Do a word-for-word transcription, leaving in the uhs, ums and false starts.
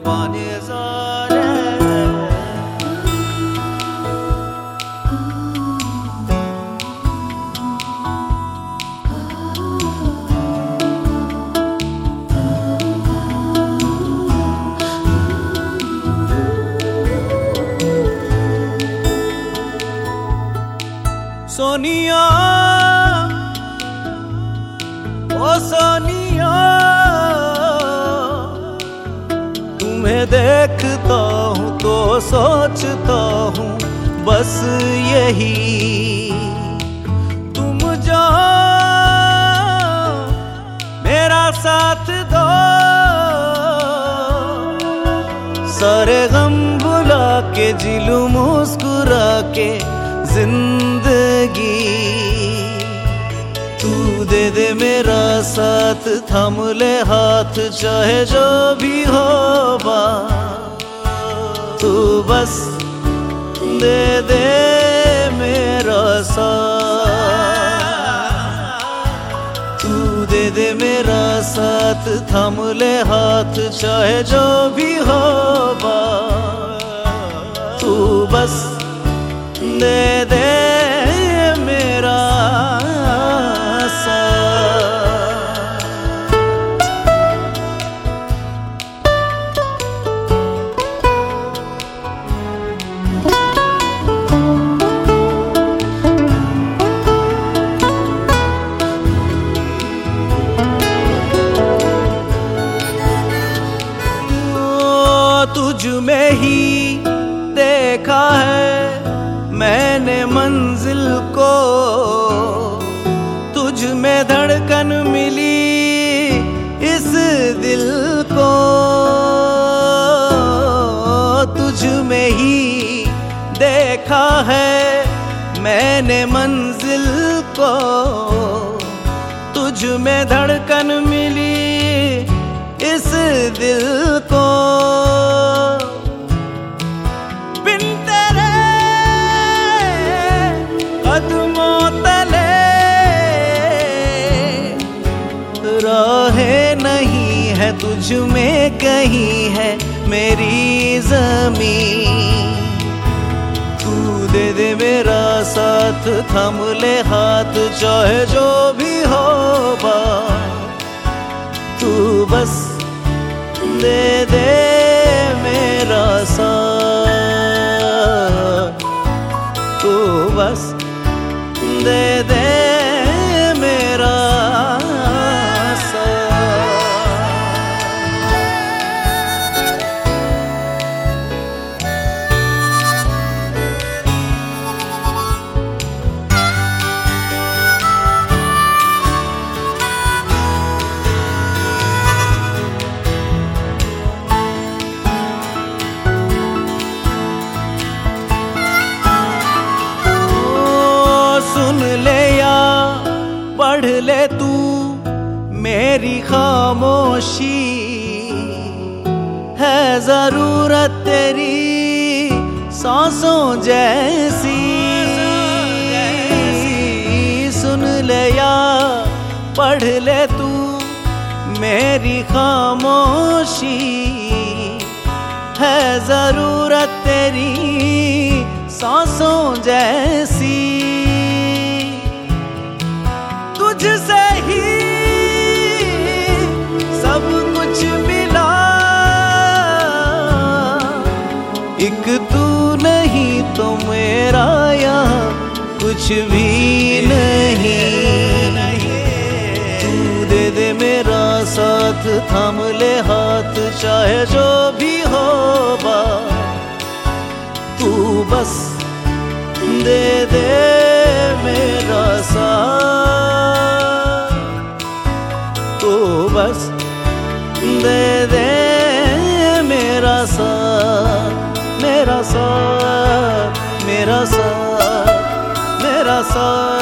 पानी सारे सोनिया ओ सोनिया, तुम्हें देखता हूँ तो सोचता हूँ बस यही, तुम जाओ मेरा साथ दो, सारे गम भुला के जिलू मुस्कुरा के जिंदगी, तू दे दे मेरा साथ, थाम ले हाथ चाहे जो भी हो बा, तू बस दे दे मेरा साथ, तू दे दे मेरा साथ, थाम ले हाथ चाहे जो भी हो बा, तू बस दे दे मेरा तुझ में ही देखा है मैंने मंजिल को, तुझ में धड़कन मिली इस दिल को, तुझ में ही देखा है मैंने मंजिल को, तुझ में धड़कन मिली इस दिल को, बिन तेरे कदमों तले राहें नहीं है, तुझ में कहीं है मेरी ज़मीन, तू दे दे मेरा साथ, थाम ले हाथ चाहे जो भी हो बा, तू बस दे दे मेरा साथ, तू बस दे दे मेरा सुन ले या पढ़ ले तू मेरी खामोशी, है जरूरत तेरी सांसों जैसी, सुन ले या पढ़ ले तू मेरी खामोशी, है जरूरत तेरी सांसों जैसी, तुझसे ही सब कुछ मिला, एक तू नहीं तो मेरा यहाँ कुछ भी नहीं, तू दे दे मेरा साथ, थाम ले हाथ चाहे जो भी हो बा, तू बस दे दे मेरा साथ, तू बस दे दे मेरा साथ, मेरा साथ, मेरा साथ, मेरा साथ।